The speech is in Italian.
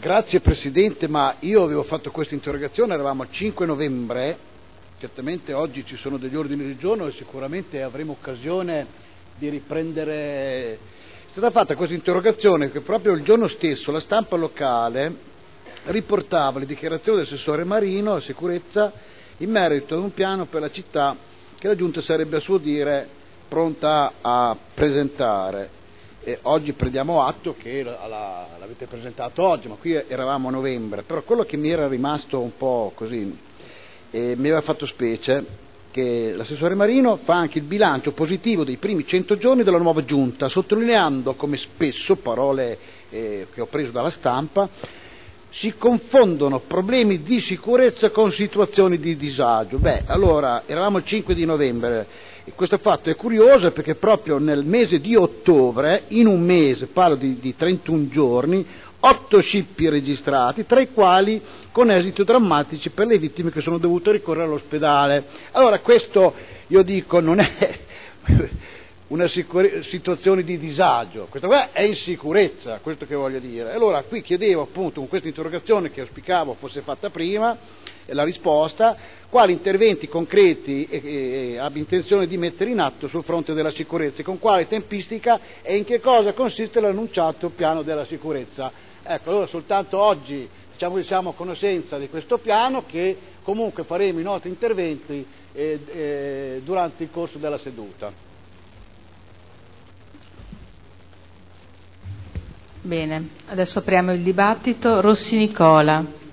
Grazie Presidente, ma io avevo fatto questa interrogazione, eravamo al 5 novembre, certamente oggi ci sono degli ordini del giorno e sicuramente avremo occasione di riprendere. È stata fatta questa interrogazione che proprio il giorno stesso la stampa locale riportava le dichiarazioni dell'assessore Marino, sicurezza, in merito ad un piano per la città che la Giunta sarebbe a suo dire pronta a presentare. E oggi prendiamo atto che l'avete presentato oggi, ma qui eravamo a novembre, però quello che mi era rimasto un po' così, mi aveva fatto specie, che l'assessore Marino fa anche il bilancio positivo dei primi 100 giorni della nuova Giunta, sottolineando come spesso, parole che ho preso dalla stampa, si confondono problemi di sicurezza con situazioni di disagio. Allora, eravamo il 5 di novembre, e questo fatto è curioso perché proprio nel mese di ottobre, in un mese, parlo di 31 giorni, 8 scippi registrati, tra i quali con esiti drammatici per le vittime che sono dovute ricorrere all'ospedale. Allora questo, io dico, non è una situazione di disagio, questa qua è insicurezza, questo che voglio dire. Allora qui chiedevo appunto con questa interrogazione, che auspicavo fosse fatta prima, la risposta, quali interventi concreti abbia intenzione di mettere in atto sul fronte della sicurezza, con quale tempistica e in che cosa consiste l'annunciato piano della sicurezza. Ecco, allora soltanto oggi diciamo che siamo a conoscenza di questo piano, che comunque faremo i nostri interventi durante il corso della seduta. Bene, adesso apriamo il dibattito. Rossi Nicola.